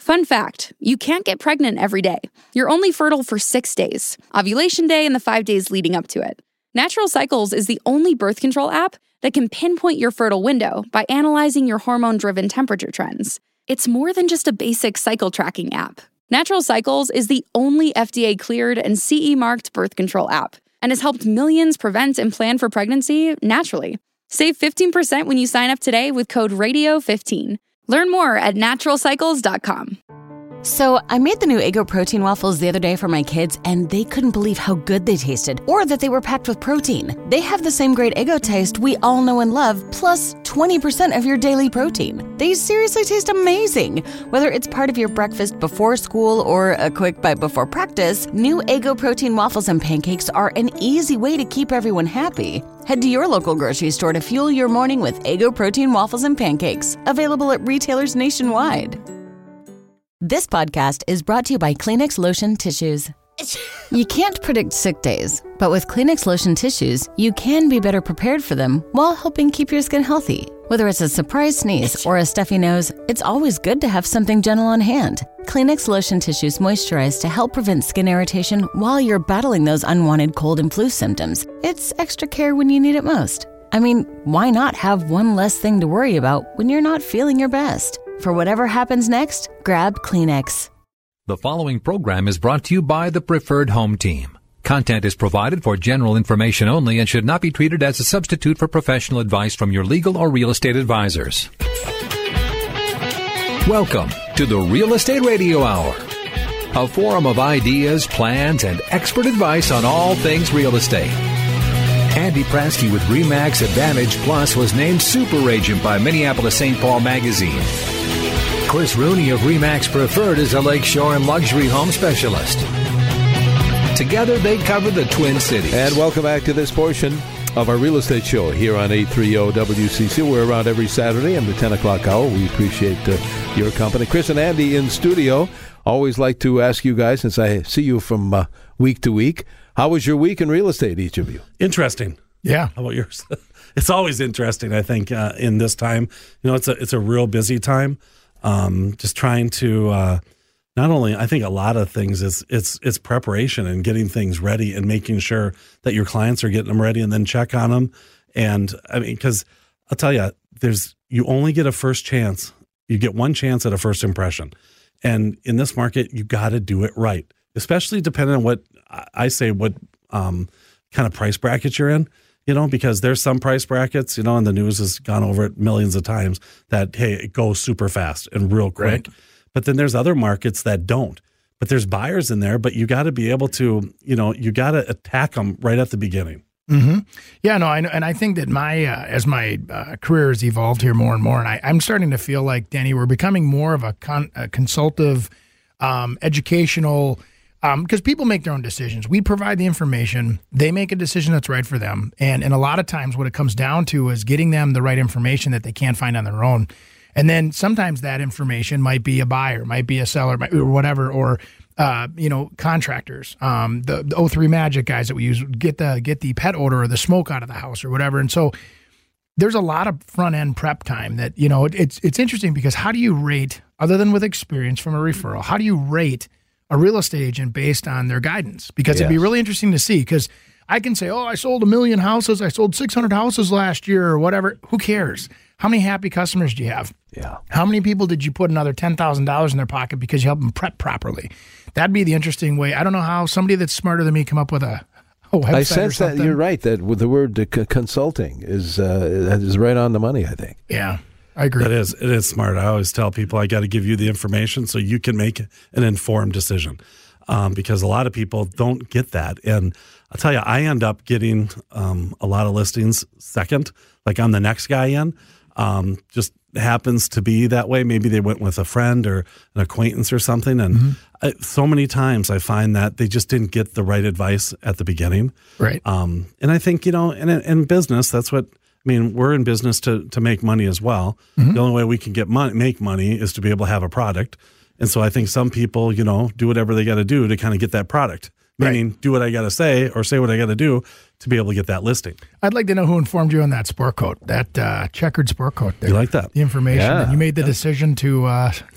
Fun fact, you can't get pregnant every day. You're only fertile for 6 days, ovulation day and the 5 days leading up to it. Natural Cycles is the only birth control app that can pinpoint your fertile window by analyzing your hormone-driven temperature trends. It's more than just a basic cycle tracking app. Natural Cycles is the only FDA-cleared and CE-marked birth control app and has helped millions prevent and plan for pregnancy naturally. Save 15% when you sign up today with code RADIO15. Learn more at naturalcycles.com. So I made the new Eggo protein waffles the other day for my kids, and they couldn't believe how good they tasted, or that they were packed with protein. They have the same great Eggo taste we all know and love, plus 20% of your daily protein. They seriously taste amazing. Whether it's part of your breakfast before school or a quick bite before practice, new Eggo protein waffles and pancakes are an easy way to keep everyone happy. Head to your local grocery store to fuel your morning with Eggo protein waffles and pancakes, available at retailers nationwide. This podcast is brought to you by Kleenex Lotion Tissues. You can't predict sick days, but with Kleenex Lotion Tissues, you can be better prepared for them while helping keep your skin healthy. Whether it's a surprise sneeze or a stuffy nose, it's always good to have something gentle on hand. Kleenex Lotion Tissues moisturize to help prevent skin irritation while you're battling those unwanted cold and flu symptoms. It's extra care when you need it most. I mean, why not have one less thing to worry about when you're not feeling your best? For whatever happens next, grab Kleenex. The following program is brought to you by the Preferred Home Team. Content is provided for general information only and should not be treated as a substitute for professional advice from your legal or real estate advisors. Welcome to the Real Estate Radio Hour, a forum of ideas, plans, and expert advice on all things real estate. Andy Prasky with RE/MAX Advantage Plus was named Super Agent by Minneapolis St. Paul Magazine. Chris Rooney of RE/MAX Preferred is a lakeshore and luxury home specialist. Together, they cover the Twin Cities. And welcome back to this portion of our real estate show here on 830 WCC. We're around every Saturday in the 10 o'clock hour. We appreciate your company. Chris and Andy in studio. Always like to ask you guys, since I see you from week to week, how was your week in real estate, each of you? Interesting. Yeah. How about yours? It's always interesting, I think, in this time. You know, it's a real busy time. Just trying to not only, I think a lot of things is it's preparation and getting things ready and making sure that your clients are getting them ready and then check on them. And I mean, because I'll tell you, you only get a first chance. You get one chance at a first impression. And in this market, you got to do it right, especially depending on what kind of price bracket you're in. You know, because there's some price brackets, you know, and the news has gone over it millions of times that, hey, it goes super fast and real quick. Right. But then there's other markets that don't. But there's buyers in there, but you got to be able to, you know, you got to attack them right at the beginning. Mm-hmm. Yeah, no, I know. And I think that as my career has evolved here more and more, and I'm starting to feel like, Danny, we're becoming more of a consultative, educational, because people make their own decisions. We provide the information. They make a decision that's right for them. And a lot of times what it comes down to is getting them the right information that they can't find on their own. And then sometimes that information might be a buyer, might be a seller, or whatever, or, contractors. The O3 Magic guys that we use get the pet odor or the smoke out of the house or whatever. And so there's a lot of front-end prep time that, you know, it's interesting because how do you rate, other than with experience from a referral, how do you rate a real estate agent based on their guidance? Because It'd be really interesting to see, because I can say, I sold 1 million houses. I sold 600 houses last year or whatever. Who cares? How many happy customers do you have? Yeah. How many people did you put another $10,000 in their pocket because you helped them prep properly? That'd be the interesting way. I don't know how somebody that's smarter than me come up with a website. I sense that you're right, that with the word consulting is right on the money, I think. Yeah. I agree. It is smart. I always tell people I got to give you the information so you can make an informed decision, because a lot of people don't get that. And I'll tell you, I end up getting a lot of listings second, like I'm the next guy in. Just happens to be that way. Maybe they went with a friend or an acquaintance or something. And so many times I find that they just didn't get the right advice at the beginning. Right. And I think, you know, in business, that's what, I mean, we're in business to make money as well. Mm-hmm. The only way we can make money is to be able to have a product. And so I think some people, you know, do whatever they got to do to kind of get that product, meaning do what I got to say or say what I got to do to be able to get that listing. I'd like to know who informed you on that sport coat, that checkered sport coat there. You like that? The information. Yeah. And you made the decision to...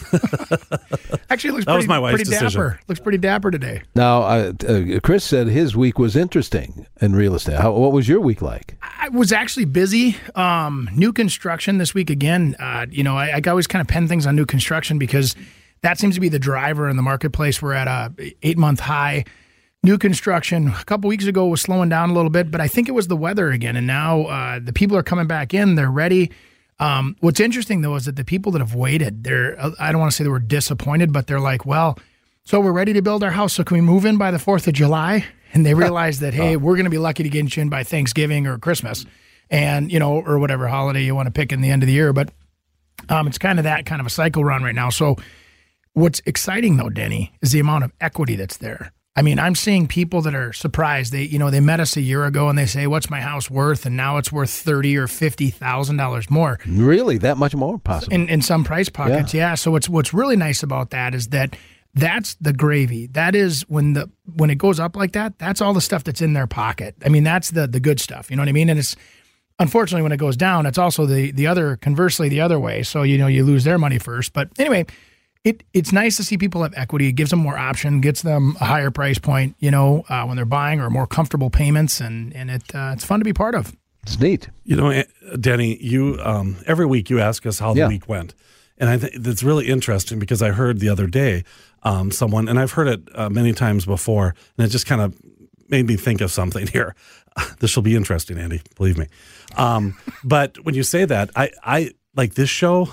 Actually, it looks That was my wife's pretty decision. dapper. Looks pretty dapper today. Now, Chris said his week was interesting in real estate. What was your week like? I was actually busy. New construction this week again. I always kind of pen things on new construction because that seems to be the driver in the marketplace. We're at a 8-month high. New construction a couple weeks ago was slowing down a little bit, but I think it was the weather again. And now the people are coming back in. They're ready. What's interesting, though, is that the people that have waited, I don't want to say they were disappointed, but they're like, well, so we're ready to build our house. So can we move in by the 4th of July? And they realize that, hey, we're going to be lucky to get you in by Thanksgiving or Christmas and, or whatever holiday you want to pick in the end of the year. But it's kind of that kind of a cycle run right now. So what's exciting, though, Denny, is the amount of equity that's there. I mean, I'm seeing people that are surprised. They met us a year ago and they say, "What's my house worth?" And now it's worth $30,000 or $50,000 more. Really, that much more possible? In some price pockets, yeah. So what's really nice about that is that that's the gravy. That is when it goes up like that. That's all the stuff that's in their pocket. I mean, that's the good stuff. You know what I mean? And it's unfortunately when it goes down, it's also the other conversely the other way. So you lose their money first. But anyway. It's nice to see people have equity. It gives them more option, gets them a higher price point, when they're buying or more comfortable payments, and it's fun to be part of. It's neat. Denny, you every week you ask us how the week went, and I think that's really interesting because I heard the other day someone, and I've heard it many times before, and it just kind of made me think of something here. This will be interesting, Andy, believe me. But when you say that, I like this show,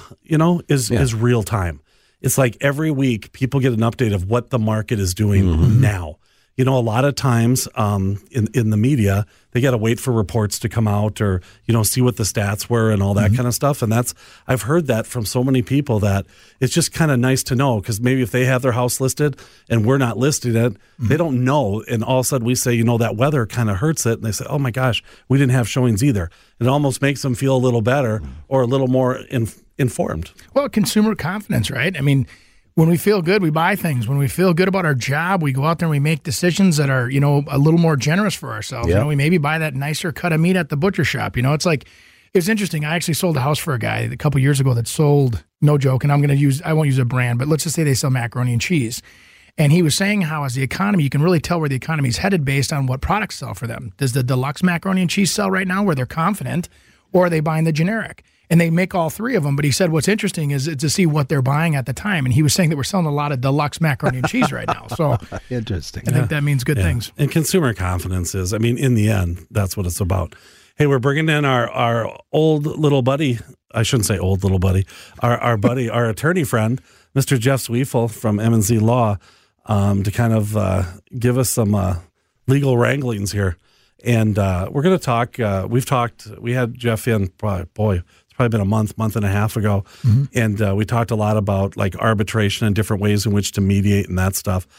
is real time. It's like every week people get an update of what the market is doing now. A lot of times in the media, they got to wait for reports to come out or, see what the stats were and all that kind of stuff. And I've heard that from so many people that it's just kind of nice to know because maybe if they have their house listed and we're not listing it, they don't know. And all of a sudden we say, that weather kind of hurts it. And they say, oh my gosh, we didn't have showings either. It almost makes them feel a little better or a little more informed. Well, consumer confidence, right? I mean, when we feel good, we buy things. When we feel good about our job, we go out there and we make decisions that are, a little more generous for ourselves. Yeah. We maybe buy that nicer cut of meat at the butcher shop. It's like, it's interesting. I actually sold a house for a guy a couple years ago that sold, no joke, and I won't use a brand, but let's just say they sell macaroni and cheese. And he was saying how as the economy, you can really tell where the economy is headed based on what products sell for them. Does the deluxe macaroni and cheese sell right now where they're confident, or are they buying the generic? And they make all three of them. But he said what's interesting is to see what they're buying at the time. And he was saying that we're selling a lot of deluxe macaroni and cheese right now. So interesting. I think that means good things. And consumer confidence is, in the end, that's what it's about. Hey, we're bringing in our old little buddy. I shouldn't say old little buddy. Our buddy, our attorney friend, Mr. Jeff Zwiefel from M&Z Law, to kind of give us some legal wranglings here. And we're going to talk. We had Jeff in, probably been a month and a half ago. And we talked a lot about like arbitration and different ways in which to mediate and that stuff.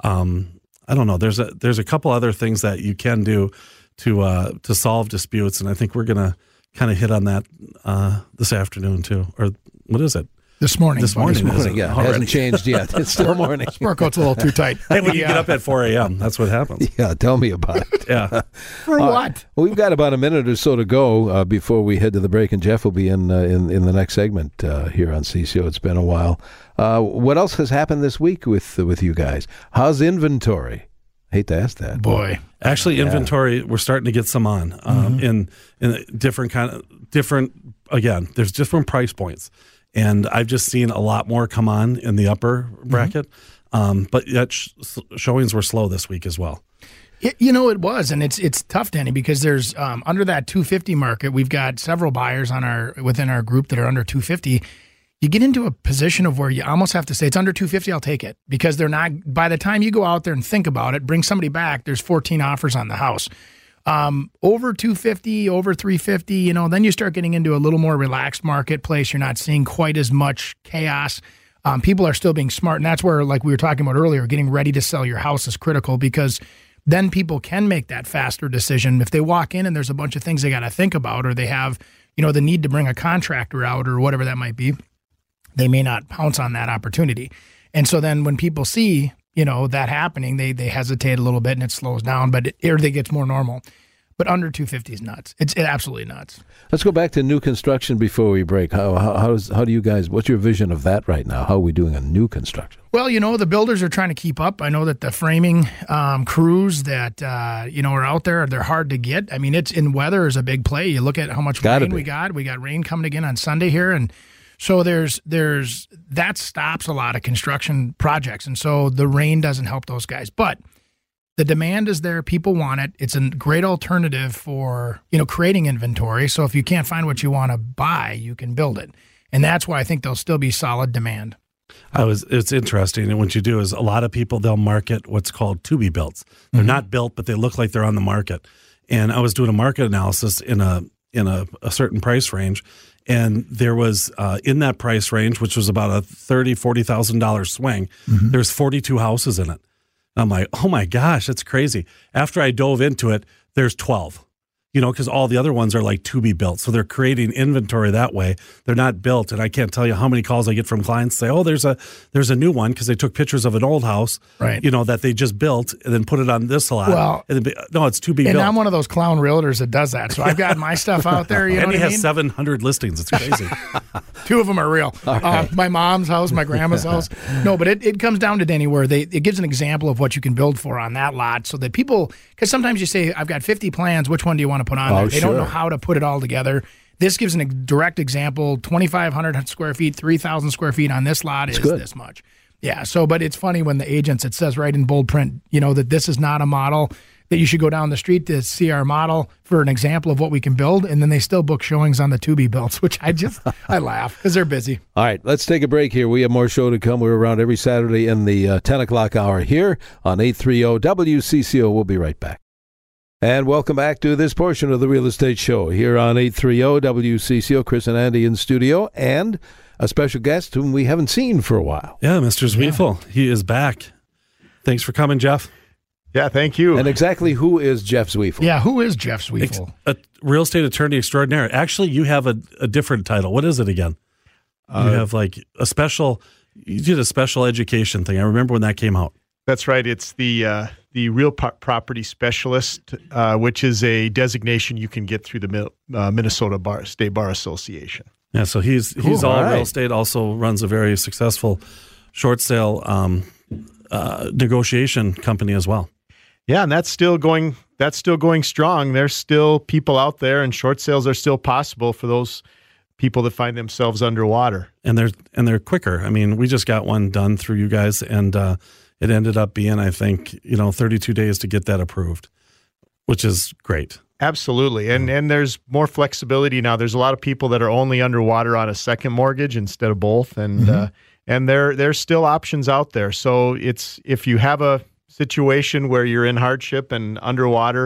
I don't know. There's a couple other things that you can do to solve disputes. And I think we're going to kind of hit on that this afternoon too. Or what is it? This morning. This morning, Yeah, it hasn't changed yet. It's still morning. Sport coat's a little too tight. Hey, when you get up at 4 a.m., that's what happens. Yeah, tell me about it. Yeah. For what? Well, we've got about a minute or so to go before we head to the break, and Jeff will be in the next segment here on CCO. It's been a while. What else has happened this week with you guys? How's inventory? Hate to ask that. Boy. Actually, inventory, we're starting to get some on in different again, there's different price points. And I've just seen a lot more come on in the upper bracket. But yet showings were slow this week as well. It was, and it's tough, Danny, because there's under that 250 market, we've got several buyers within our group that are under 250. You get into a position of where you almost have to say, it's under 250, I'll take it. Because they're not, by the time you go out there and think about it, bring somebody back, there's 14 offers on the house. Over 250, over 350, then you start getting into a little more relaxed marketplace. You're not seeing quite as much chaos. People are still being smart. And that's where, like we were talking about earlier, getting ready to sell your house is critical because then people can make that faster decision. If they walk in and there's a bunch of things they got to think about, or they have, the need to bring a contractor out or whatever that might be, they may not pounce on that opportunity. And so then when people see that happening, they hesitate a little bit and it slows down, but everything gets more normal. But under 250 is nuts. It's absolutely nuts. Let's go back to new construction before we break. How do you guys, what's your vision of that right now? How are we doing on new construction? Well, the builders are trying to keep up. I know that the framing crews that, are out there, they're hard to get. I mean, it's in weather is a big play. You look at how much rain we got. We got rain coming again on Sunday here. And so there's that stops a lot of construction projects. And so the rain doesn't help those guys. But the demand is there. People want it. It's a great alternative for, creating inventory. So if you can't find what you want to buy, you can build it. And that's why I think there'll still be solid demand. It's interesting. And what you do is a lot of people, they'll market what's called to be built. They're not built, but they look like they're on the market. And I was doing a market analysis in a certain price range. And there was in that price range, which was about a $30,000-$40,000 swing, there's 42 houses in it. I'm like, oh my gosh, that's crazy. After I dove into it, there's 12, because all the other ones are like to be built. So they're creating inventory that way. They're not built. And I can't tell you how many calls I get from clients say, oh, there's a new one because they took pictures of an old house, right? That they just built and then put it on this lot. Well, and then, no, it's to be built. And I'm one of those clown realtors that does that. So I've got my stuff out there. And he has 700 listings. It's crazy. 2 of them are real. Right. My mom's house, my grandma's house. No, but it comes down to Denny where it gives an example of what you can build for on that lot so that people, because sometimes you say, I've got 50 plans, which one do you want to put on there? They don't know how to put it all together. This gives a direct example, 2,500 square feet, 3,000 square feet on this lot is this much. Yeah, but it's funny when the agents, it says right in bold print, that this is not a model, that you should go down the street to see our model for an example of what we can build, and then they still book showings on the to-be-builts, which I laugh because they're busy. All right, let's take a break here. We have more show to come. We're around every Saturday in the 10 o'clock hour here on 830 WCCO. We'll be right back. And welcome back to this portion of the Real Estate Show here on 830 WCCO. Chris and Andy in studio, and a special guest whom we haven't seen for a while. Yeah, Mr. Zwiefel. He is back. Thanks for coming, Jeff. Yeah, thank you. And exactly who is Jeff Zwiefel? Yeah, who is Jeff Zwiefel? A real estate attorney extraordinaire. Actually, you have a different title. What is it again? You have you did a special education thing. I remember when that came out. That's right. It's the real property specialist, which is a designation you can get through the Minnesota State Bar Association. Yeah, so he's all right. Real estate, also runs a very successful short sale negotiation company as well. Yeah, and that's still going strong. There's still people out there, and short sales are still possible for those people that find themselves underwater. And they're quicker. I mean, we just got one done through you guys, and it ended up being, I think, 32 days to get that approved, which is great. Absolutely. And there's more flexibility now. There's a lot of people that are only underwater on a second mortgage instead of both. And and there's still options out there. So if you have a situation where you're in hardship and underwater,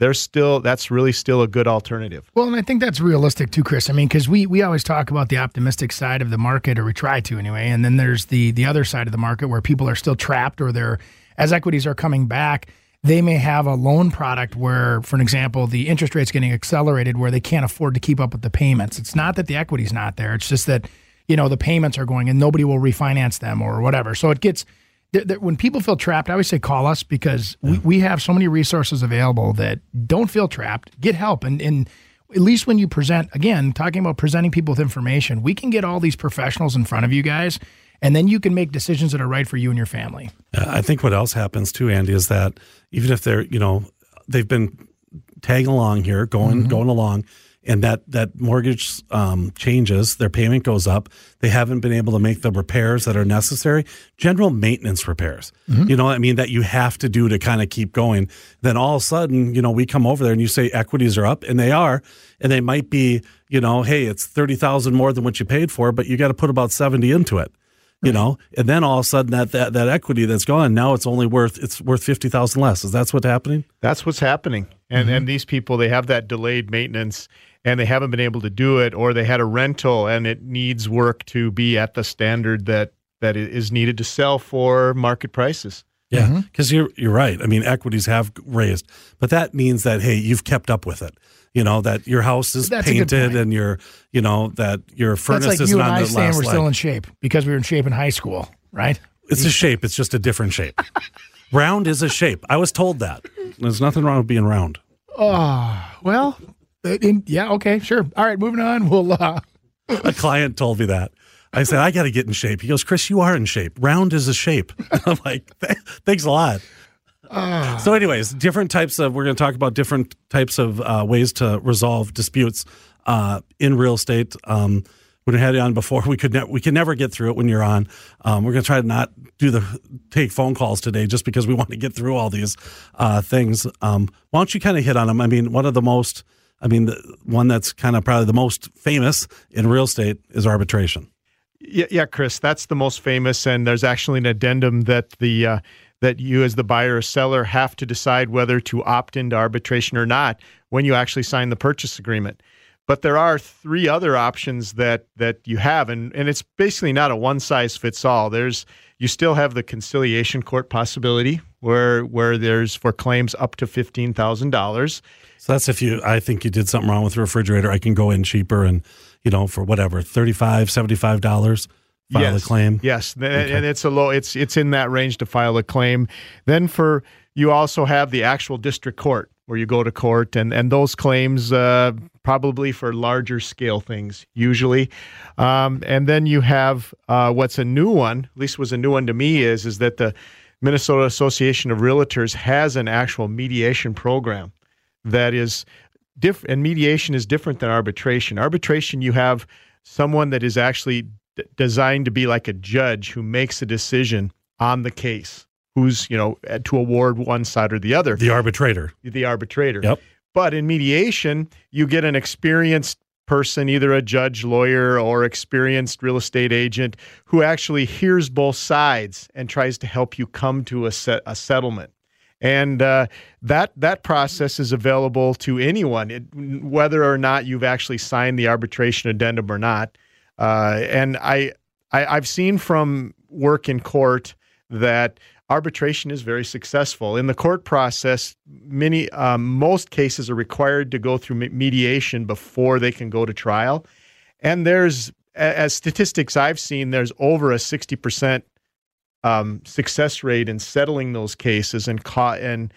that's really still a good alternative. Well, and I think that's realistic too, Chris. I mean, because we always talk about the optimistic side of the market, or we try to anyway. And then there's the other side of the market where people are still trapped, or as equities are coming back, they may have a loan product where, for an example, the interest rate's getting accelerated where they can't afford to keep up with the payments. It's not that the equity's not there. It's just that, the payments are going and nobody will refinance them or whatever. So it gets, when people feel trapped, I always say call us, because we have so many resources available that don't feel trapped. Get help. And at least when you present, again, talking about presenting people with information, we can get all these professionals in front of you guys, and then you can make decisions that are right for you and your family. I think what else happens too, Andy, is that even if they're, they've been tagging along here, going along, and that mortgage changes, their payment goes up, they haven't been able to make the repairs that are necessary, general maintenance repairs, that you have to do to kind of keep going. Then all of a sudden, we come over there and you say equities are up, and they are, and they might be, hey, it's $30,000 more than what you paid for, but you got to put about 70 into it. And then all of a sudden that equity that's gone, now it's worth $50,000 less. Is that what's happening? That's what's happening. And these people, they have that delayed maintenance and they haven't been able to do it, or they had a rental and it needs work to be at the standard that is needed to sell for market prices. Yeah, because you're right. I mean, equities have raised, but that means that, hey, you've kept up with it. That your house is painted and that your furnace is on the last line. We're still in shape because we were in shape in high school, right? It's a shape. It's just a different shape. Round is a shape. I was told that. There's nothing wrong with being round. Oh, well, yeah, okay, sure. All right, moving on. We'll. A client told me that. I said, I got to get in shape. He goes, Chris, you are in shape. Round is a shape. I'm like, thanks a lot. So anyways, we're going to talk about different types of ways to resolve disputes in real estate. When we had you on before, we can never get through it when you're on. We're going to try to not take phone calls today just because we want to get through all these things. Why don't you kind of hit on them? I mean, the one that's kind of probably the most famous in real estate is arbitration. Yeah, Chris, that's the most famous, and there's actually an addendum that that you as the buyer or seller have to decide whether to opt into arbitration or not when you actually sign the purchase agreement. But there are 3 other options that you have, and it's basically not a one-size-fits-all. You still have the conciliation court possibility where there's for claims up to $15,000. So that's I think you did something wrong with the refrigerator, I can go in cheaper and, for whatever, $35, $75, file a claim. Yes, okay. And it's in that range to file a claim. Then you also have the actual district court where you go to court and those claims probably for larger scale things usually. And then you have what's a new one, at least was a new one to me, is that the Minnesota Association of Realtors has an actual mediation program that is different, and mediation is different than arbitration. Arbitration, you have someone that is actually designed to be like a judge who makes a decision on the case, who's, to award one side or the other. The arbitrator. Yep. But in mediation, you get an experienced person, either a judge, lawyer, or experienced real estate agent who actually hears both sides and tries to help you come to a settlement. And that process is available to anyone, whether or not you've actually signed the arbitration addendum or not. And I've seen from work in court that arbitration is very successful. In the court process, most cases are required to go through mediation before they can go to trial. And there's, as statistics I've seen, there's over a 60% success rate in settling those cases and cutting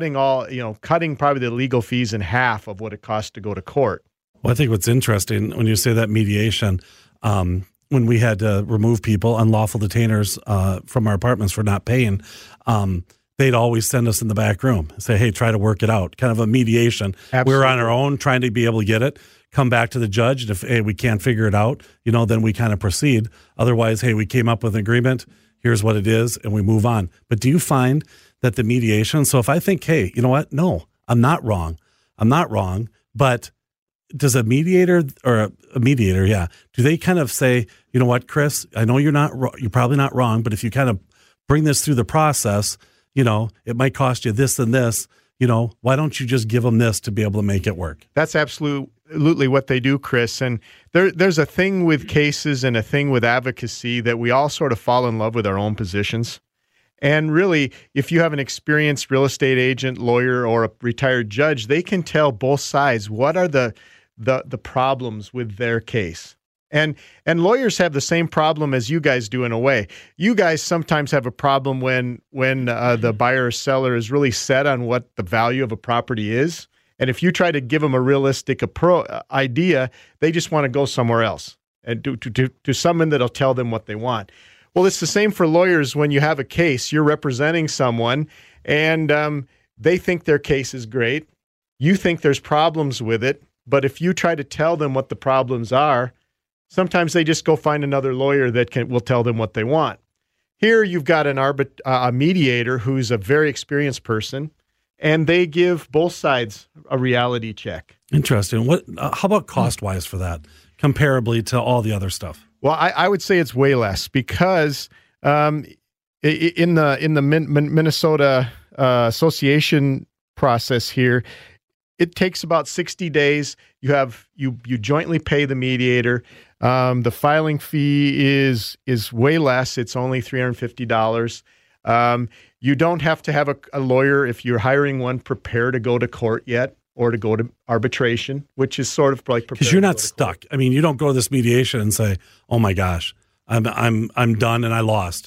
probably the legal fees in half of what it costs to go to court. Well, I think what's interesting when you say that mediation, when we had to remove people, unlawful detainers, from our apartments for not paying, they'd always send us in the back room and say, hey, try to work it out. Kind of a mediation. Absolutely. We were on our own trying to be able to get it, come back to the judge. And if, hey, we can't figure it out, then we kind of proceed. Otherwise, hey, we came up with an agreement. Here's what it is, and we move on. But do you find that the mediation, so if I think, hey, you know what? No, I'm not wrong, but does a mediator, do they kind of say, you know what, Chris, I know you're probably not wrong, but if you kind of bring this through the process, it might cost you this and this, why don't you just give them this to be able to make it work? That's absolutely what they do, Chris. And there's a thing with cases and a thing with advocacy that we all sort of fall in love with our own positions. And really, if you have an experienced real estate agent, lawyer, or a retired judge, they can tell both sides what are the problems with their case. And lawyers have the same problem as you guys do in a way. You guys sometimes have a problem when the buyer or seller is really set on what the value of a property is. And if you try to give them a realistic idea, they just want to go somewhere else and to someone that'll tell them what they want. Well, it's the same for lawyers. When you have a case, you're representing someone and they think their case is great. You think there's problems with it. But if you try to tell them what the problems are, sometimes they just go find another lawyer that will tell them what they want. Here you've got a mediator who's a very experienced person, and they give both sides a reality check. Interesting. How about cost-wise for that, comparably to all the other stuff? Well, I would say it's way less because in the Minnesota Association process here, it takes about 60 days. You jointly pay the mediator. The filing fee is way less. It's only $350. You don't have to have a lawyer if you're hiring one prepare to go to court yet or to go to arbitration, which is sort of like because you're not stuck. I mean, you don't go to this mediation and say, "Oh my gosh, I'm done and I lost."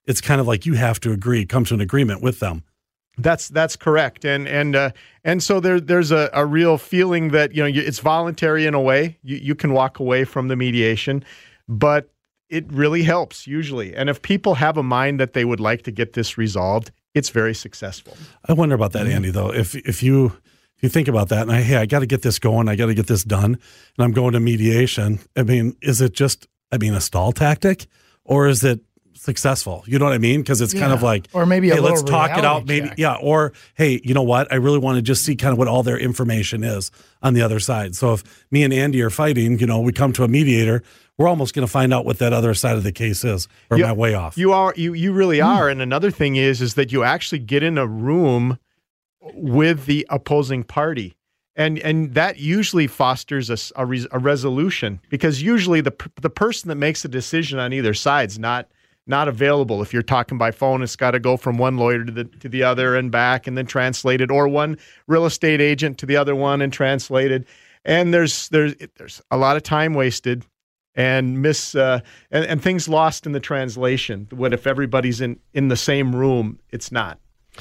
it's kind of like you have to come to an agreement with them. That's correct, and so there's a real feeling that it's voluntary in a way. You can walk away from the mediation, but it really helps usually. And if people have a mind that they would like to get this resolved, it's very successful. I wonder about that, Andy. Though, if you think about that, and I got to get this going, I got to get this done, and I'm going to mediation. I mean, is it just a stall tactic, or is it successful? You know what I mean? Because it's kind of like, or maybe hey, let's talk it out. Maybe, check. yeah. Or, hey, you know what? I really want to just see kind of what all their information is on the other side. So if me and Andy are fighting, we come to a mediator, we're almost going to find out what that other side of the case is. Or am I way off? You really are. And another thing is that you actually get in a room with the opposing party. And that usually fosters a resolution, because usually the person that makes the decision on either side's not available. If you're talking by phone, it's got to go from one lawyer to the other and back, and then translated, or one real estate agent to the other one and translated. And there's a lot of time wasted and and things lost in the translation. What if everybody's in the same room? It's not.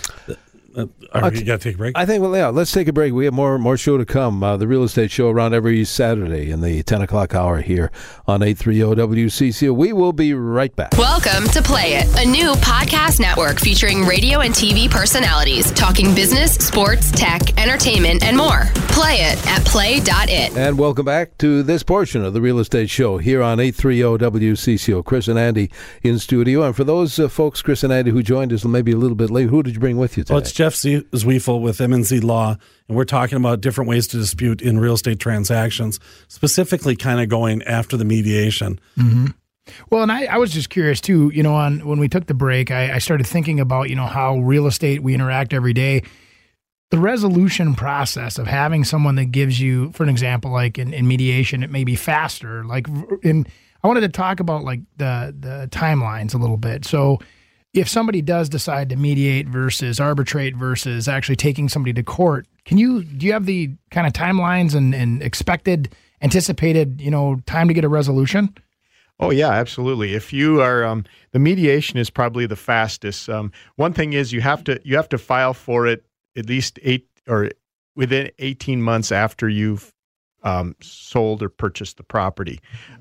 You got to take a break? I think, let's take a break. We have more show to come. The Real Estate Show around every Saturday in the 10 o'clock hour here on 830 WCCO. We will be right back. Welcome to Play It, a new podcast network featuring radio and TV personalities talking business, sports, tech, entertainment, and more. Play it at play.it. And welcome back to this portion of the Real Estate Show here on 830 WCCO. Chris and Andy in studio. And for those folks, Chris and Andy, who joined us maybe a little bit late, who did you bring with you today? Well, it's Jeff Zwiefel with MNZ Law, and we're talking about different ways to dispute in real estate transactions, specifically kind of going after the mediation. Mm-hmm. Well, and I was just curious too, when we took the break, I started thinking about, how real estate, we interact every day. The resolution process of having someone that gives you, for an example, like in mediation, it may be faster. I wanted to talk about like the timelines a little bit. So if somebody does decide to mediate versus arbitrate versus actually taking somebody to court, do you have the kind of timelines and anticipated, time to get a resolution? Oh yeah, absolutely. If you are, the mediation is probably the fastest. One thing is you have to file for it at least within 18 months after you've sold or purchased the property.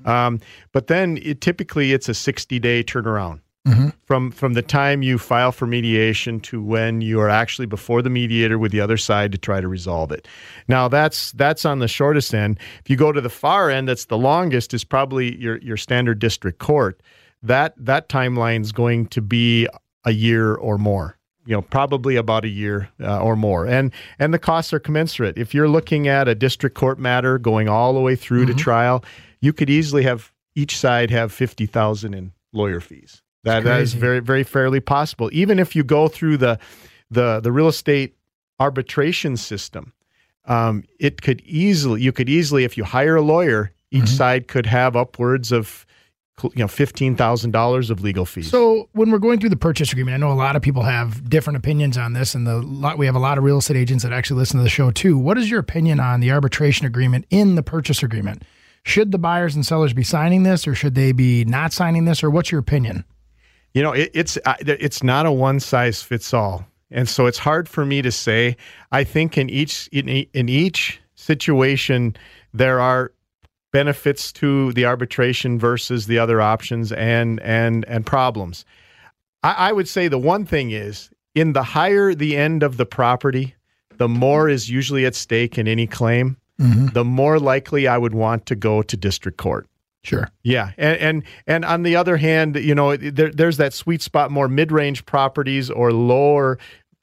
But then typically it's a 60-day turnaround. Mm-hmm. From the time you file for mediation to when you are actually before the mediator with the other side to try to resolve it. Now that's on the shortest end. If you go to the far end, that's the longest, is probably your standard district court. That timeline's going to be a year or more. Probably about a year or more, and the costs are commensurate. If you're looking at a district court matter going all the way through to trial, you could easily have each side have $50,000 in lawyer fees. That is very, very fairly possible. Even if you go through the real estate arbitration system, you could easily, if you hire a lawyer, each side could have upwards of $15,000 of legal fees. So when we're going through the purchase agreement, I know a lot of people have different opinions on this, and we have a lot of real estate agents that actually listen to the show too. What is your opinion on the arbitration agreement in the purchase agreement? Should the buyers and sellers be signing this, or should they be not signing this, or what's your opinion? It's not a one size fits all, and so it's hard for me to say. I think in each situation there are benefits to the arbitration versus the other options and problems. I would say the one thing is, in the higher the end of the property, the more is usually at stake in any claim. Mm-hmm. The more likely I would want to go to district court. Sure. Yeah, and on the other hand, there's that sweet spot, more mid-range properties or lower,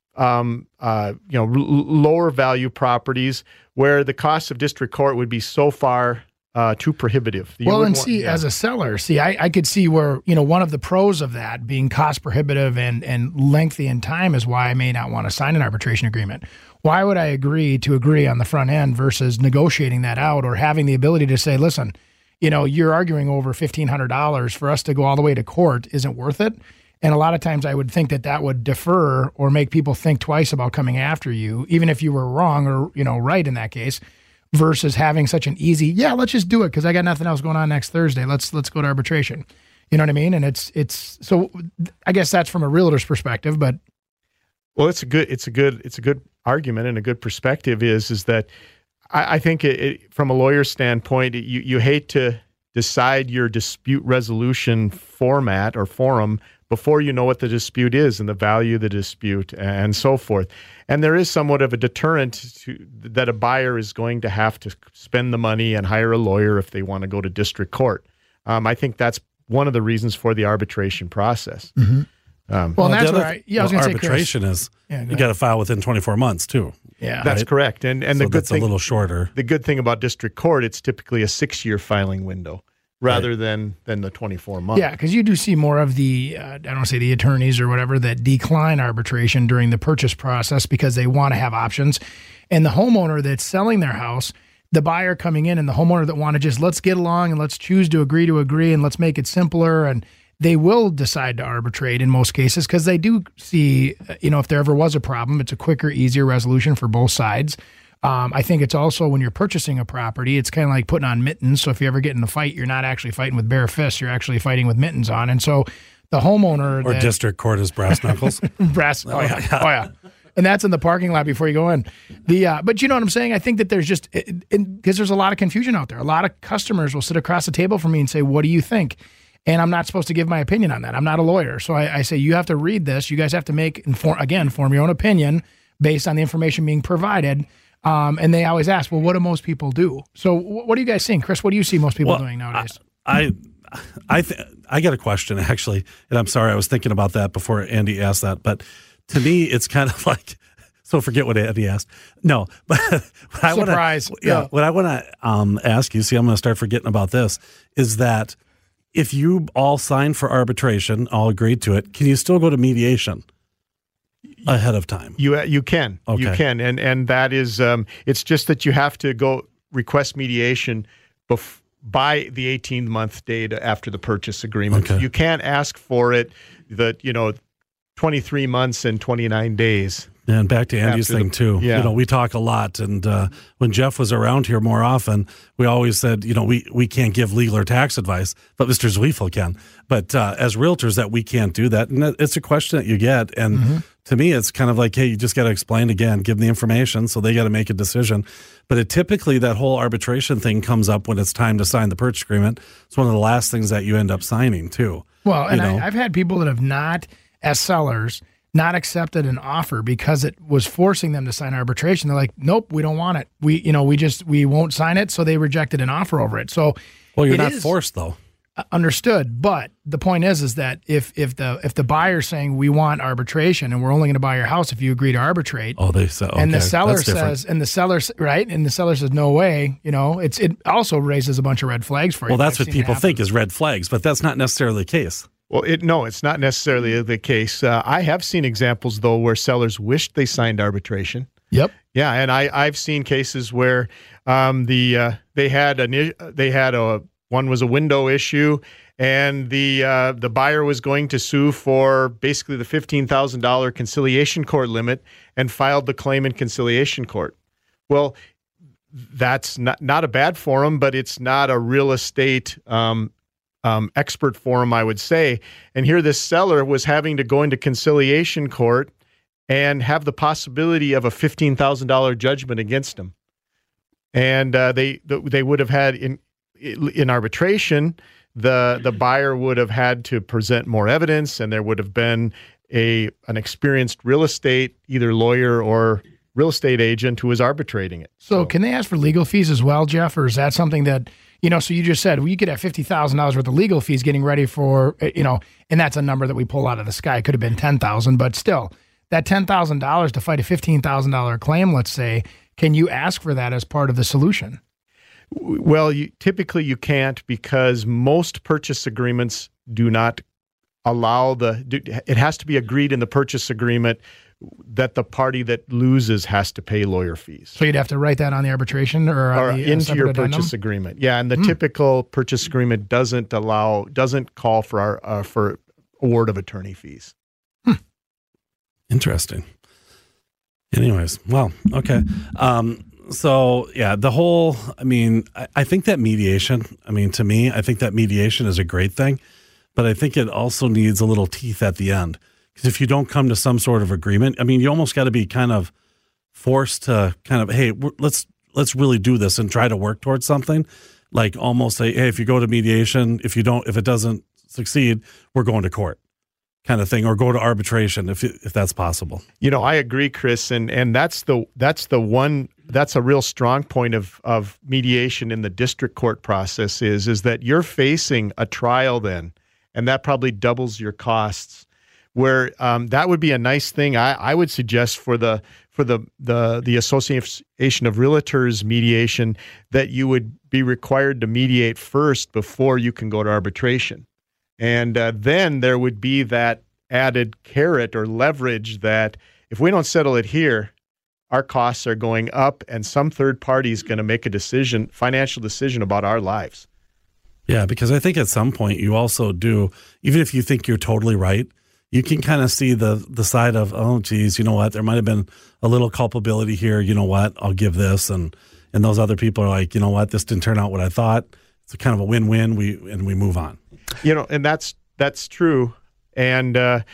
lower value properties where the cost of district court would be so far too prohibitive. As a seller, I could see where, one of the pros of that being cost prohibitive and lengthy in time is why I may not want to sign an arbitration agreement. Why would I agree on the front end versus negotiating that out, or having the ability to say, listen, you're arguing over $1,500 for us to go all the way to court isn't worth it. And a lot of times I would think that would defer or make people think twice about coming after you, even if you were wrong or, right in that case, versus having such an easy, let's just do it because I got nothing else going on next Thursday. Let's go to arbitration. You know what I mean? And it's so I guess that's from a realtor's perspective, but well, it's a good argument and a good perspective is that I think from a lawyer's standpoint, you hate to decide your dispute resolution format or forum before you know what the dispute is and the value of the dispute and so forth. And there is somewhat of a deterrent that a buyer is going to have to spend the money and hire a lawyer if they want to go to district court. I think that's one of the reasons for the arbitration process. Mm-hmm. Well, that's right. Yeah, I was going to say, arbitration is you got to file within 24 months too. Yeah, that's correct. And so the good that's thing, a little shorter. The good thing about district court, it's typically a 6-year filing window rather than the 24 months. Yeah, because you do see more of the I don't want to say the attorneys or whatever that decline arbitration during the purchase process because they want to have options, and the homeowner that's selling their house, the buyer coming in, and the homeowner that want to just let's get along and let's choose to agree and let's make it simpler, and they will decide to arbitrate in most cases because they do see, if there ever was a problem, it's a quicker, easier resolution for both sides. I think it's also when you're purchasing a property, it's kind of like putting on mittens. So if you ever get in a fight, you're not actually fighting with bare fists, you're actually fighting with mittens on. And so the homeowner... Or district court is brass knuckles. Oh yeah. And that's in the parking lot before you go in. But you know what I'm saying? I think that there's just, because there's a lot of confusion out there. A lot of customers will sit across the table from me and say, what do you think? And I'm not supposed to give my opinion on that. I'm not a lawyer. So I say, you have to read this. You guys have to form your own opinion based on the information being provided. And they always ask, well, what do most people do? So what are you guys seeing? Chris, what do you see most people doing nowadays? I got a question, actually. And I'm sorry, I was thinking about that before Andy asked that. But to me, it's kind of like, so forget what Andy asked. No, but surprise. What I want to ask you, see, I'm going to start forgetting about this, is that if you all sign for arbitration, all agreed to it, can you still go to mediation ahead of time? You can. Okay. You can. And that is, it's just that you have to go request mediation by the 18-month date after the purchase agreement. Okay. You can't ask for it 23 months and 29 days. And back to Andy's thing, too. Yeah. We talk a lot. And when Jeff was around here more often, we always said, we can't give legal or tax advice, but Mr. Zweifel can. But as realtors, that we can't do that. And it's a question that you get. And to me, it's kind of like, hey, you just got to explain again, give them the information, so they got to make a decision. But typically, that whole arbitration thing comes up when it's time to sign the purchase agreement. It's one of the last things that you end up signing, too. Well, and I've had people that have not, as sellers, not accepted an offer because it was forcing them to sign arbitration. They're like, nope, we don't want it. We won't sign it. So they rejected an offer over it. So, well, you're not forced though. Understood. But the point is that if the buyer's saying we want arbitration and we're only going to buy your house if you agree to arbitrate. Oh, they say, okay, and the seller says, right. And the seller says, no way, it also raises a bunch of red flags for you. Well, that's what people think is red flags, but that's not necessarily the case. Well, it's not necessarily the case. I have seen examples, though, where sellers wished they signed arbitration. Yep. Yeah, and I've seen cases where one was a window issue, and the buyer was going to sue for basically the $15,000 conciliation court limit and filed the claim in conciliation court. Well, that's not a bad forum, but it's not a real estate expert forum, I would say. And here this seller was having to go into conciliation court and have the possibility of a $15,000 judgment against him. And they would have had in arbitration, the buyer would have had to present more evidence, and there would have been an experienced real estate, either lawyer or real estate agent, who was arbitrating it. So can they ask for legal fees as well, Jeff, or is that something that so you just said, well, you could have $50,000 worth of legal fees getting ready for, and that's a number that we pull out of the sky. It could have been $10,000, but still, that $10,000 to fight a $15,000 claim, let's say, can you ask for that as part of the solution? Well, typically you can't, because most purchase agreements do not allow it has to be agreed in the purchase agreement that the party that loses has to pay lawyer fees. So you'd have to write that on the arbitration or into your purchase agreement. Yeah, and the typical purchase agreement doesn't call for for award of attorney fees. Interesting. Anyways, well, okay. So yeah, I think that mediation, to me, I think that mediation is a great thing. but I think it also needs a little teeth at the end. Because if you don't come to some sort of agreement, I mean, you almost got to be kind of forced to kind of, hey, let's really do this and try to work towards something. Like almost say, hey, if you go to mediation, if it doesn't succeed, we're going to court, kind of thing, or go to arbitration if that's possible. I agree, Chris, and that's a real strong point of mediation in the district court process is that you're facing a trial then, and that probably doubles your costs. Where that would be a nice thing. I would suggest for the Association of Realtors mediation that you would be required to mediate first before you can go to arbitration, and then there would be that added carrot or leverage that if we don't settle it here, our costs are going up, and some third party is going to make a financial decision about our lives. Yeah, because I think at some point you also do, even if you think you're totally right, you can kind of see the side of, oh, geez, you know what? There might have been a little culpability here. You know what? I'll give this. And those other people are like, you know what? This didn't turn out what I thought. It's kind of a win-win. We move on. And that's true. And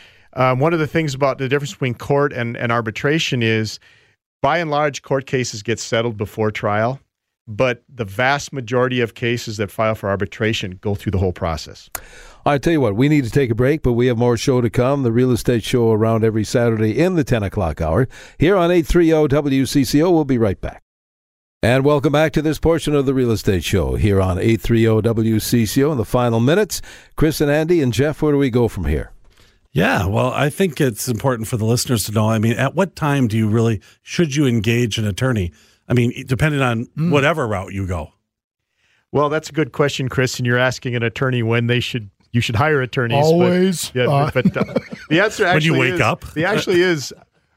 one of the things about the difference between court and arbitration is, by and large, court cases get settled before trial, but the vast majority of cases that file for arbitration go through the whole process. I tell you what, we need to take a break, but we have more show to come. The Real Estate Show around every Saturday in the 10 o'clock hour here on 830 WCCO. We'll be right back. And welcome back to this portion of the Real Estate Show here on 830 WCCO. In the final minutes, Chris and Andy and Jeff, where do we go from here? Yeah, well, I think it's important for the listeners to know, I mean, at what time should you engage an attorney? I mean, depending on whatever route you go. Well, that's a good question, Chris, and you're asking an attorney when you should hire attorneys. Always. But the answer actually when you wake up? The actually is,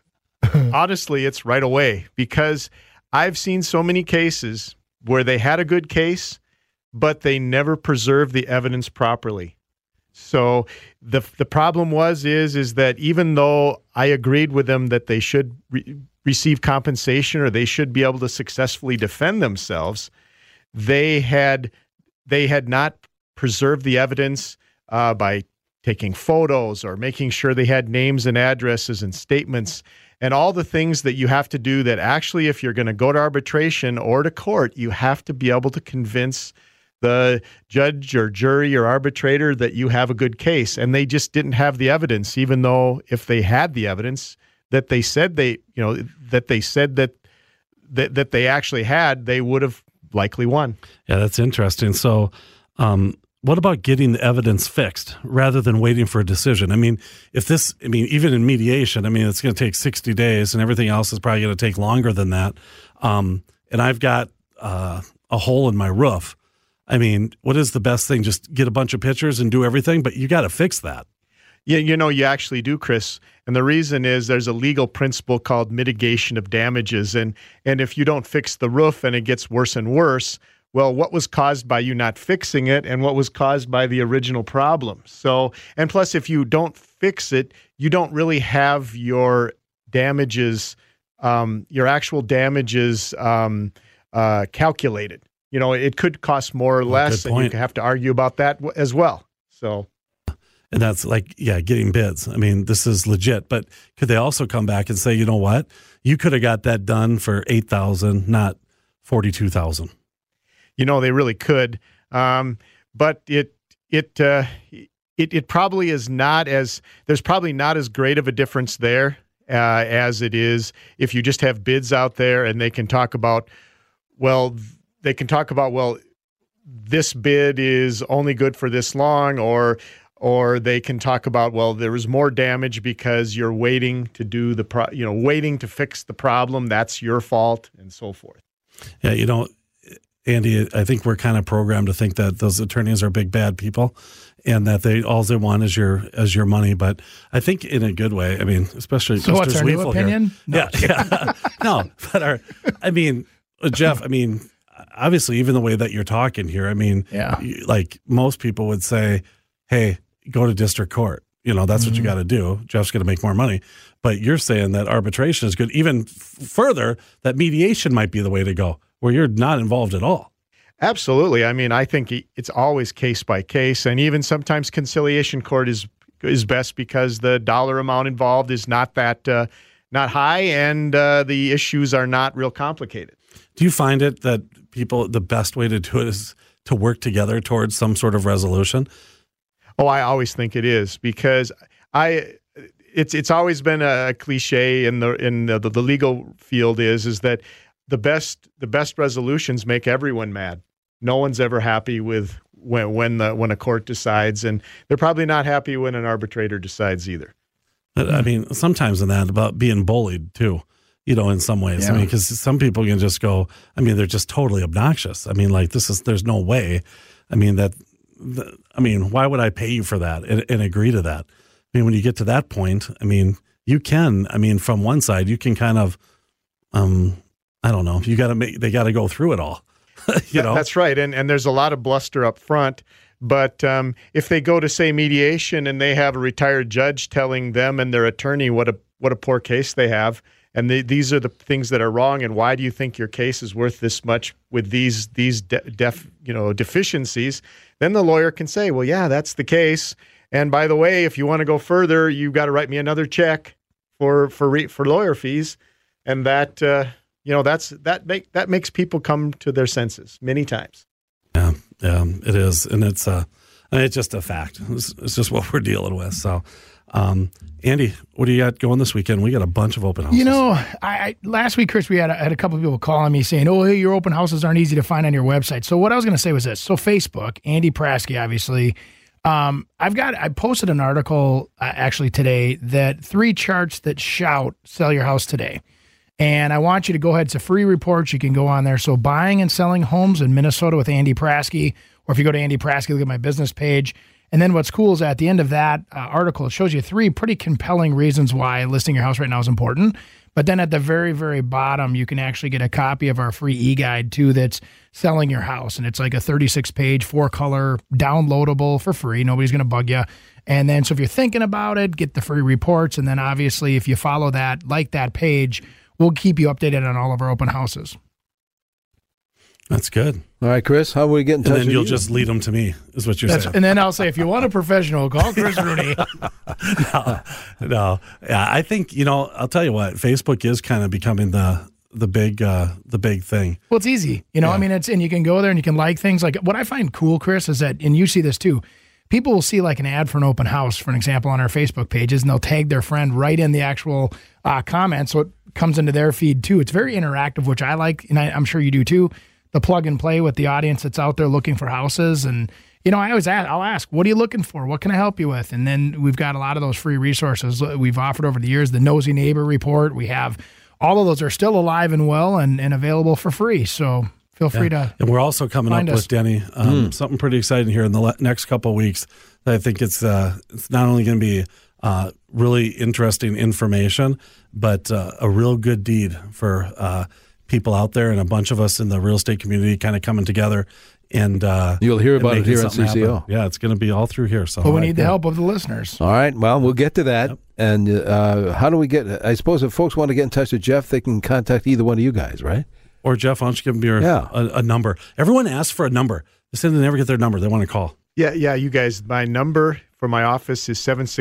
honestly, it's right away, because I've seen so many cases where they had a good case, but they never preserved the evidence properly. So the problem is that even though I agreed with them that they should receive compensation or they should be able to successfully defend themselves, they had not preserved the evidence by taking photos or making sure they had names and addresses and statements and all the things that you have to do that actually, if you're going to go to arbitration or to court, you have to be able to convince the judge or jury or arbitrator that you have a good case. And they just didn't have the evidence, even though if they had the evidence that they said that they actually had, they would have likely won. Yeah, that's interesting. So, what about getting the evidence fixed rather than waiting for a decision? I mean, even in mediation, I mean, it's going to take 60 days and everything else is probably going to take longer than that. And I've got a hole in my roof. I mean, what is the best thing? Just get a bunch of pictures and do everything, but you got to fix that. Yeah, you actually do, Chris. And the reason is there's a legal principle called mitigation of damages. And if you don't fix the roof and it gets worse and worse, well, what was caused by you not fixing it and what was caused by the original problem? So, and plus, if you don't fix it, you don't really have your damages, your actual damages calculated. It could cost more or less, and you have to argue about that as well. So, and that's like, getting bids. I mean, this is legit, but could they also come back and say, you know what, you could have got that done for $8,000, not $42,000? They really could, but it probably is not as there's probably not as great of a difference there as it is if you just have bids out there and they can talk about, this bid is only good for this long, or they can talk about, there was more damage because you're waiting to do waiting to fix the problem. That's your fault, and so forth. Yeah, Andy, I think we're kind of programmed to think that those attorneys are big bad people, and that all they want is your money. But I think in a good way. I mean, especially so. What's our new opinion? No. Yeah. No, but Jeff. I mean, obviously, even the way that you're talking here, I mean, like most people would say, "Hey, go to district court." That's what you got to do. Jeff's going to make more money. But you're saying that arbitration is good. Even further, that mediation might be the way to go, where you're not involved at all. Absolutely. I mean, I think it's always case by case, and even sometimes conciliation court is best because the dollar amount involved is not not high, and the issues are not real complicated. Do you find it that the best way to do it is to work together towards some sort of resolution? Oh, I always think it is, because it's always been a cliche in the legal field is that the best resolutions make everyone mad. No one's ever happy with when a court decides, and they're probably not happy when an arbitrator decides either. I mean, sometimes in that about being bullied too, in some ways. Yeah. I mean, because some people can just go, I mean, they're just totally obnoxious. I mean, like there's no way. I mean, why would I pay you for that and agree to that? I mean, when you get to that point, I mean, from one side, you can kind of, I don't know, they got to go through it all. That's right. And there's a lot of bluster up front. But if they go to, say, mediation and they have a retired judge telling them and their attorney what a poor case they have, and these are the things that are wrong, and why do you think your case is worth this much with these deficiencies, then the lawyer can say, well, yeah, that's the case. And by the way, if you want to go further, you've got to write me another check for lawyer fees, and that makes people come to their senses many times. Yeah, it is, and it's just a fact. It's just what we're dealing with. So, Andy, what do you got going this weekend? We got a bunch of open houses. I last week, Chris, we had a couple of people calling me saying, "Oh, hey, your open houses aren't easy to find on your website." So what I was going to say was this: so Facebook, Andy Prasky, obviously. I posted an article actually today that 3 charts that shout sell your house today. And I want you to go ahead. It's a free report. You can go on there. So buying and selling homes in Minnesota with Andy Prasky, or if you go to Andy Prasky, look at my business page. And then what's cool is at the end of that article, it shows you 3 pretty compelling reasons why listing your house right now is important. But then at the very, very bottom, you can actually get a copy of our free e-guide too that's selling your house. And it's like a 36-page, 4-color, downloadable for free. Nobody's going to bug you. And then so if you're thinking about it, get the free reports. And then obviously if you follow that, like that page, we'll keep you updated on all of our open houses. That's good. All right, Chris, how will we get in touch with you? And then you'll just lead them to me, is what you're saying. And then I'll say, if you want a professional, call Chris Rooney. No. Yeah, I think, I'll tell you what, Facebook is kind of becoming the big thing. Well, it's easy. I mean, and you can go there and you can like things. Like what I find cool, Chris, is that, and you see this too, people will see like an ad for an open house, for an example, on our Facebook pages, and they'll tag their friend right in the actual comment. So it comes into their feed too. It's very interactive, which I like, and I'm sure you do too. The plug and play with the audience that's out there looking for houses. And, I'll ask, what are you looking for? What can I help you with? And then we've got a lot of those free resources we've offered over the years. The Nosy Neighbor Report. We have all of those are still alive and well and available for free. So feel free to. And we're also coming up with, Denny, something pretty exciting here in the next couple of weeks. I think it's not only going to be really interesting information, but a real good deed for people out there, and a bunch of us in the real estate community kind of coming together. And you'll hear about it here on CCO. Happen. Yeah, it's going to be all through here. So, but we need the help of the listeners. All right. Well, we'll get to that. Yep. And how do we get? I suppose if folks want to get in touch with Jeff, they can contact either one of you guys, right? Or Jeff, why don't you give them a number? Everyone asks for a number. They say they never get their number. They want to call. Yeah. You guys, my number for my office is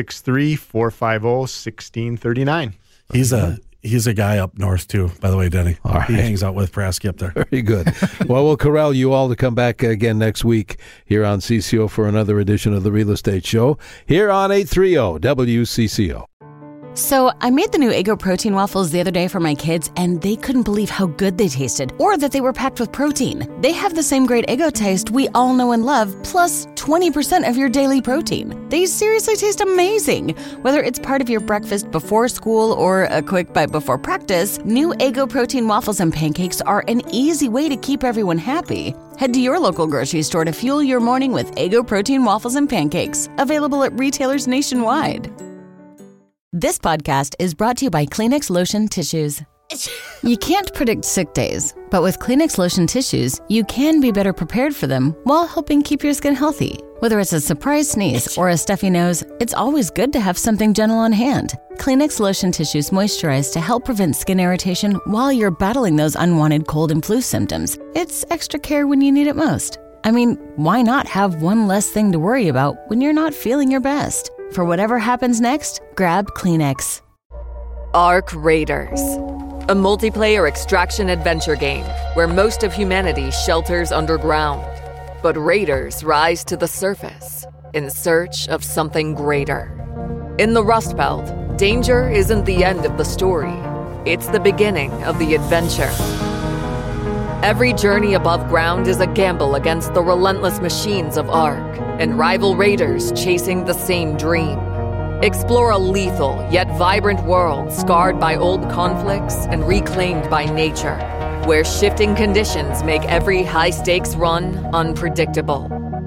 763-450-1639. He's a guy up north, too, by the way, Denny. All right. He hangs out with Prasky up there. Very good. Well, we'll corral you all to come back again next week here on CCO for another edition of the Real Estate Show here on 830 WCCO. So I made the new Eggo protein waffles the other day for my kids, and they couldn't believe how good they tasted, or that they were packed with protein. They have the same great Eggo taste we all know and love, plus 20% of your daily protein. They seriously taste amazing. Whether it's part of your breakfast before school or a quick bite before practice, new Eggo protein waffles and pancakes are an easy way to keep everyone happy. Head to your local grocery store to fuel your morning with Eggo protein waffles and pancakes, available at retailers nationwide. This podcast is brought to you by Kleenex Lotion Tissues. You can't predict sick days, but with Kleenex Lotion Tissues, you can be better prepared for them while helping keep your skin healthy. Whether it's a surprise sneeze or a stuffy nose, it's always good to have something gentle on hand. Kleenex lotion tissues moisturize to help prevent skin irritation while you're battling those unwanted cold and flu symptoms. It's extra care when you need it most. I mean, why not have one less thing to worry about when you're not feeling your best? For whatever happens next, grab Kleenex. Ark Raiders, a multiplayer extraction adventure game where most of humanity shelters underground. But raiders rise to the surface in search of something greater. In the Rust Belt, danger isn't the end of the story. It's the beginning of the adventure. Every journey above ground is a gamble against the relentless machines of Ark and rival raiders chasing the same dream. Explore a lethal yet vibrant world scarred by old conflicts and reclaimed by nature, where shifting conditions make every high-stakes run unpredictable.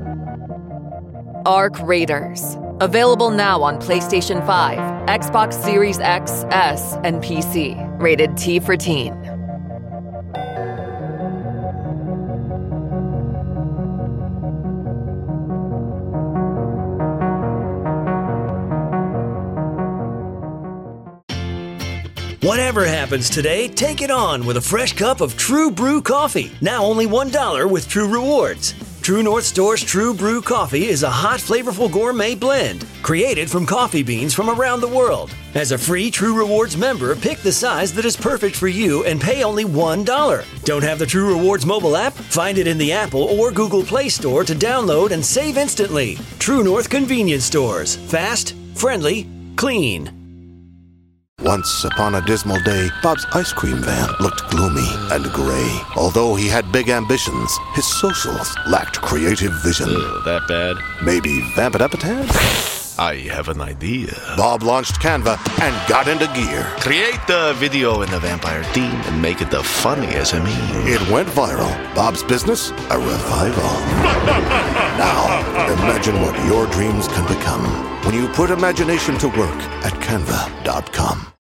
Ark Raiders. Available now on PlayStation 5, Xbox Series X, S, and PC. Rated T for Teen. Whatever happens today, take it on with a fresh cup of True Brew coffee. Now only $1 with True Rewards. True North Store's True Brew coffee is a hot, flavorful gourmet blend created from coffee beans from around the world. As a free True Rewards member, pick the size that is perfect for you and pay only $1. Don't have the True Rewards mobile app? Find it in the Apple or Google Play Store to download and save instantly. True North Convenience Stores. Fast, friendly, clean. Once upon a dismal day, Bob's ice cream van looked gloomy and gray. Although he had big ambitions, his socials lacked creative vision. That bad? Maybe vamp it up a tad? I have an idea. Bob launched Canva and got into gear. Create the video in the vampire theme and make it the funniest of me. It went viral. Bob's business, a revival. Now, imagine what your dreams can become when you put imagination to work at Canva.com.